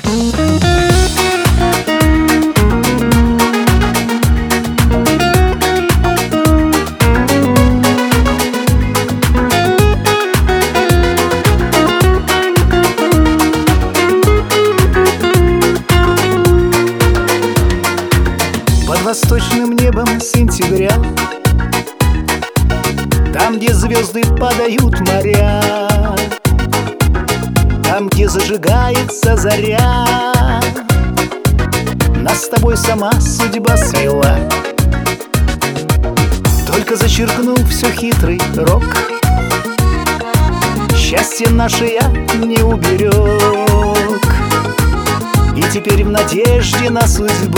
Под восточным небом сентября, там, где звезды падают в моря, там, где зажигается заря, нас с тобой сама судьба свела. Только зачеркнув все хитрый рок, счастье наше я не уберег. И теперь в надежде на судьбу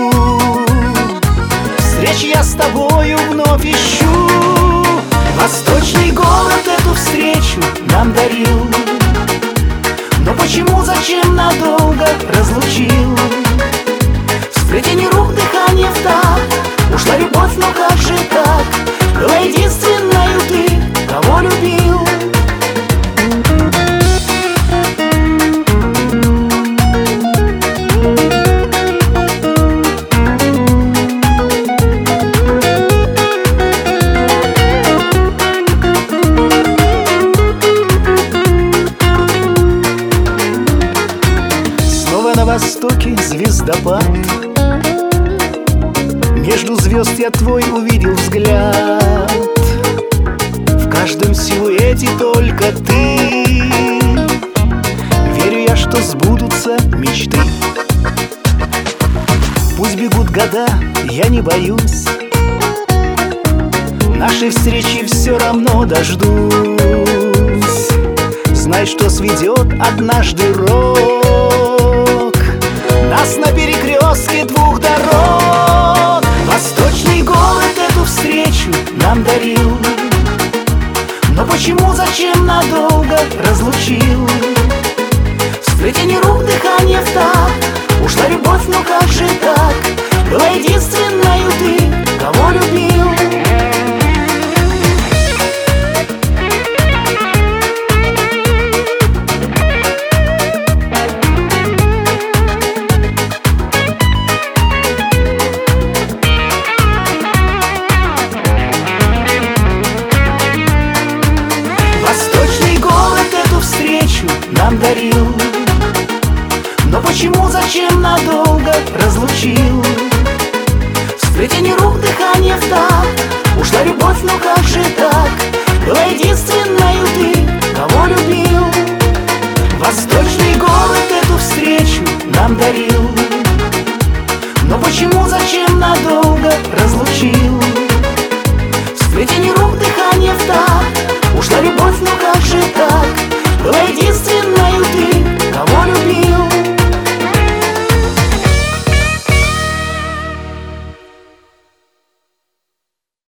встреч я с тобою вновь ищу. Восточный город эту встречу нам дарил, но почему, зачем надолго разлучил? В сплетении рук дыхание в такт, ушла любовь, но как же так? Была единственною ты, кого любил. На востоке звездопад, между звезд я твой увидел взгляд. В каждом силуэте только ты, верю я, что сбудутся мечты. Пусть бегут года, я не боюсь, нашей встречи все равно дождусь. Знай, что сведет однажды рок нас на перекрестке двух дорог. Восточный город эту встречу нам дарил, но почему, зачем надолго разлучил? В сплетении рук дыхание в такт, ушла любовь, но как же так? Была единственною ты, кого любил. Нам дарил, но почему, зачем надолго разлучил? В сплетении рук дыхание в такт, ушла любовь, но как же так? Была единственною ты, кого любил. Восточный